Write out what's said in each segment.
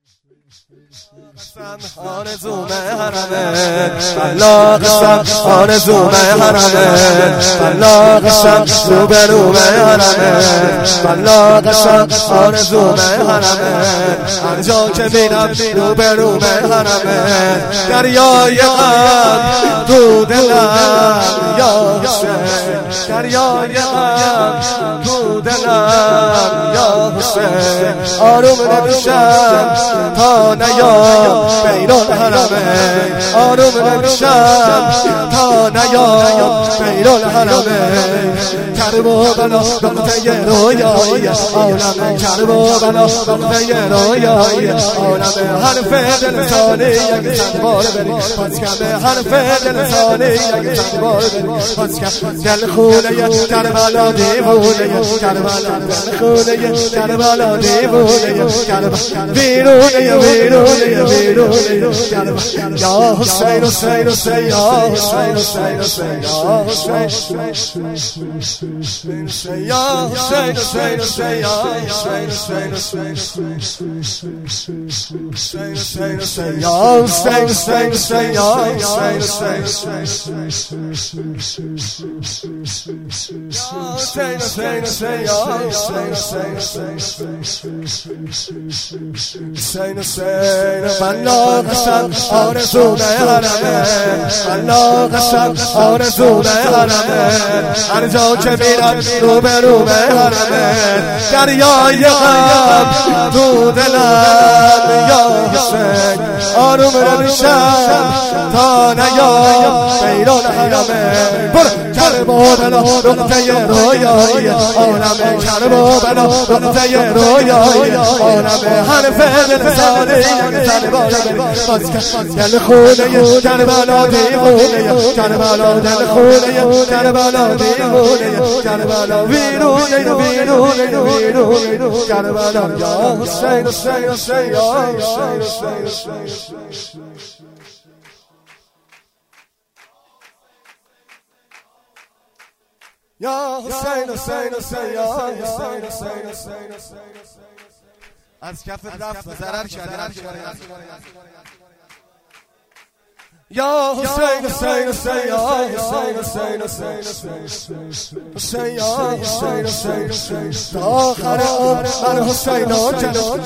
آرزوم حرمه الله قسم آرزوم حرمه الله قسم روبروم حرمه الله قسم آرزوم حرمه هر جا که میرم روبروم حرمه دریای غم تو دلم یا حسین دریای غم تو دلم یا حسین آروم نمیشم تا نیام بیرون حرمه آروم نمیشم تا نیام بیرون حرمه کرب و بلا نقطه رویایی عالمه کرب و بلا نقطه رویایی عالمه حرف دل سالی اگه چند بار بری پس کمه حرف دل سالی اگه چند بار بری پس کمه دل خونه کربلا دیوونه کربلا دل خونه کربلا دیوونه کربلا ویرونه ویرونه ویرونه کربلا یا حسین حسین حسین یا حسین حسین حسین یا حسین یا حسین حسین حسین یا حسین حسین حسین حسین یا حسین حسین حسین یا حسین حسین حسین حسین یا حسین حسین حسین والله قسم آرزوم حرمه والله قسم آرزوم حرمه هر جا که میرم روبروم حرمه دریای غم تو دلم یا حسین آروم نمیشم تا نیام بیرون حرمه برو کرب و بلا نقطه رویایی عالمه کرب و بلا نقطه رویایی عالمه حرف دل سالی اگه زن باره باز دل خونه کربلا دیوونه کربلا دل خونه کربلا دیوونه کربلا ویرونه ویرونه ویرونه کربلا یا حسین حسین حسین یا حسین حسین یا حسین حسین حسین یا حسین حسین حسین از کف رفت ضرر کرد یا حسین حسین حسین یا حسین حسین حسین حسین یا حسین حسین تا آخر عمر من حسین و جلال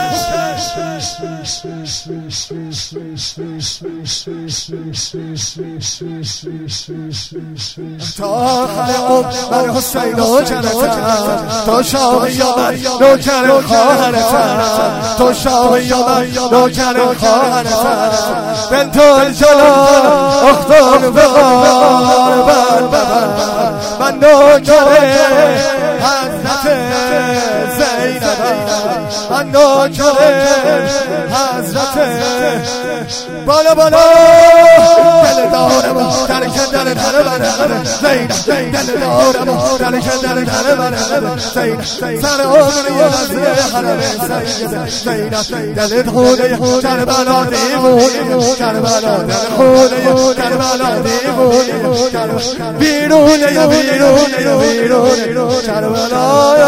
تا آخر عمر من حسین و جلال تو شاهی من نوکر خواهرتم تو شاهی من نوکر خواهرتم بنت الجلال اختار بغار من نوکر حضرت زینب من نوکر حضرت بالا بالا دل دارم در کندن در من زینب دل دارم در کندن در من زینب سر عمری وزیر حرم زینب دل خونه کربلا دیوونه کربلا دل خونه کربلا دیوونه کربلا بیرونه بیرونه بیرونه کربلا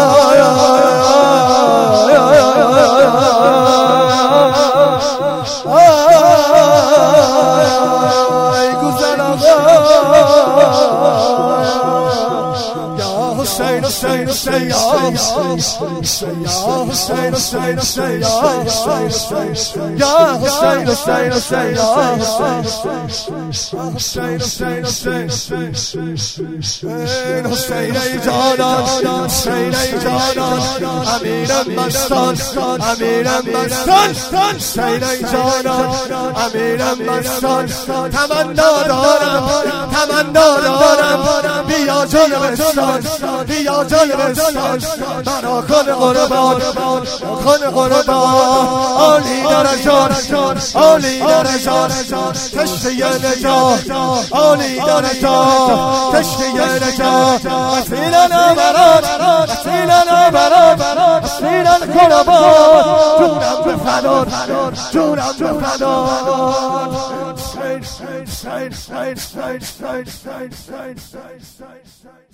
حسین حسین حسین یا حسین یا حسین حسین حسین یا حسین یا حسین حسین حسین یا حسین حسین حسین حسین ای جانان حسین ای جانان امیرم مستان امیرم مستان حسین ای جانان امیرم مستان تمنا دارم بیا جلوستان بیا جلوستان مرا کن قربان عالی درجات عالی درجات کشتی نجات عالی درجات کشتی نجات اسیران برات اسیران برات اسیران قربان جونم به فدار جونم به فدار سید